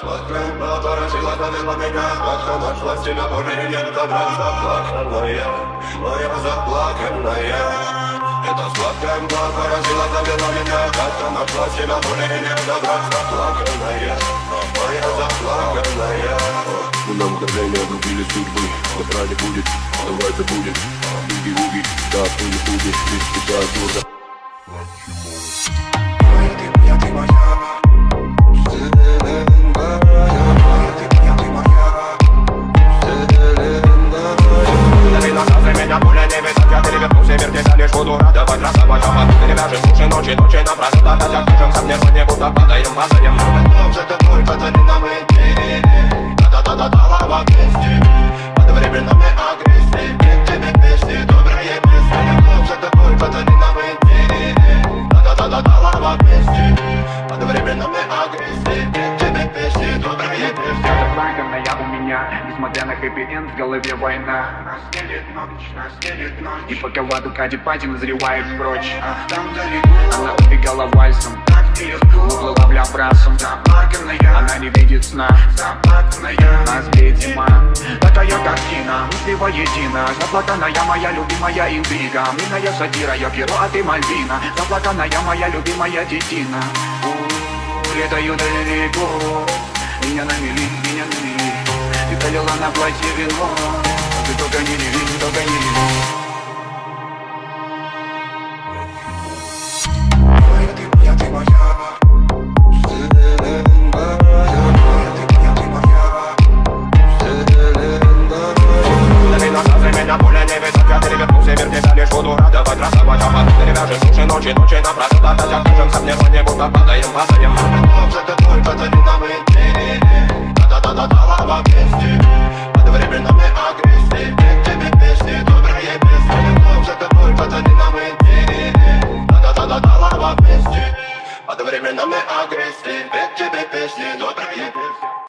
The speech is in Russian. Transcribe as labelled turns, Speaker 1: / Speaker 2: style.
Speaker 1: Сладкая поразила, довела меня. Как нашла тебя, более нет добра. Заплаканная, моя заплаканная. Это сладкая поразила, довела меня. Как нашла тебя, более нет добра. Заплаканная, моя заплаканная.
Speaker 2: Мы на мгновение обрубили судьбы. Добра не будет, давай забудем. Буги-вуги, да, хули-хуги. Здесь тебя отсюда.
Speaker 1: Моя, ты моя. Меня пуля не высока, перевернулся, вертеся лишь буду радовать, расставать, перевяжешь уши ночи напролет, опять окажемся в небе, будто падаем, падаем. Готов за тобой, пацаны, на мои двери. Да-да-да-да-да, вместе, под временами агрессии, петь тебе песни, добрые песни. Готов за тобой, пацаны, на мои двери. Да-да-да-да-да, вместе, под временами агрессии, петь тебе песни, добрые песни.
Speaker 3: Заплаканная у меня, несмотря на хэппи-энд, в голове война. И пока в аду Кати Пати назревает прочь, она убегала вальсом, но плыла бля брасом. Она не видит сна, нас бьет зима. Такая картина, мысли воедино. Заплаканная моя любимая интрига. Милая сатира, я Пьеро, а ты Мальвина. Заплаканная моя любимая детина. Летаю далеко, меня намели, меня намели. Ты полила на платье вино. Ты только не реви, только не реви.
Speaker 1: Моя, ты моя. Меня пуля не высока, перевернулся, вертеся лишь буду радовать, расставать, перевяжешь уши ночи напролет, опять окажемся в небе, будто падаем, падаем. Готов за тобой, пацаны, на мои двери. Да-да-да-да-да, вместе, под временами агрессии, петь тебе песни, добрые песни. Готов за тобой, пацаны, на мои двери. Да-да-да-да-да, вместе, под временами агрессии, петь тебе песни, добрые песни.